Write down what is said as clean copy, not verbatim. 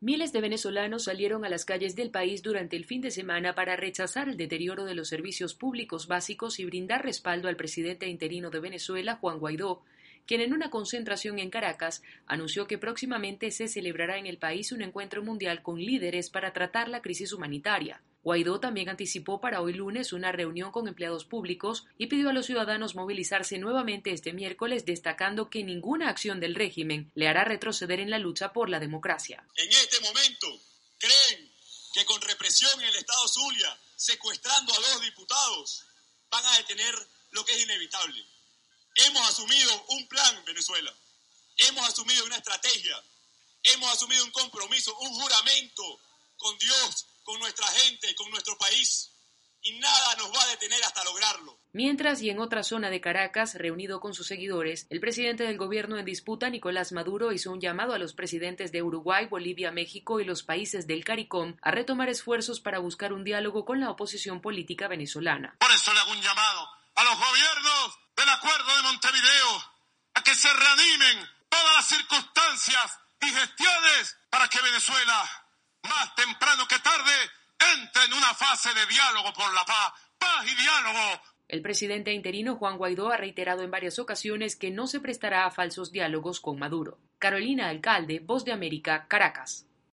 Miles de venezolanos salieron a las calles del país durante el fin de semana para rechazar el deterioro de los servicios públicos básicos y brindar respaldo al presidente interino de Venezuela, Juan Guaidó, quien en una concentración en Caracas anunció que próximamente se celebrará en el país un encuentro mundial con líderes para tratar la crisis humanitaria. Guaidó también anticipó para hoy lunes una reunión con empleados públicos y pidió a los ciudadanos movilizarse nuevamente este miércoles, destacando que ninguna acción del régimen le hará retroceder en la lucha por la democracia. En este momento, creen que con represión en el estado Zulia, secuestrando a 2 diputados, van a detener lo que es inevitable. Hemos asumido un plan en Venezuela, hemos asumido una estrategia, hemos asumido un compromiso, un juramento con Dios, con nuestra gente, con nuestro país, y nada nos va a detener hasta lograrlo. Mientras, y en otra zona de Caracas, reunido con sus seguidores, el presidente del gobierno en disputa, Nicolás Maduro, hizo un llamado a los presidentes de Uruguay, Bolivia, México y los países del CARICOM a retomar esfuerzos para buscar un diálogo con la oposición política venezolana. Por eso le hago un llamado a los gobiernos del Acuerdo de Montevideo a que se reanimen todas las circunstancias y gestiones para que Venezuela, más temprano que tarde, entre en una fase de diálogo por la paz y diálogo. El presidente interino Juan Guaidó ha reiterado en varias ocasiones que no se prestará a falsos diálogos con Maduro. Carolina Alcalde, Voz de América, Caracas.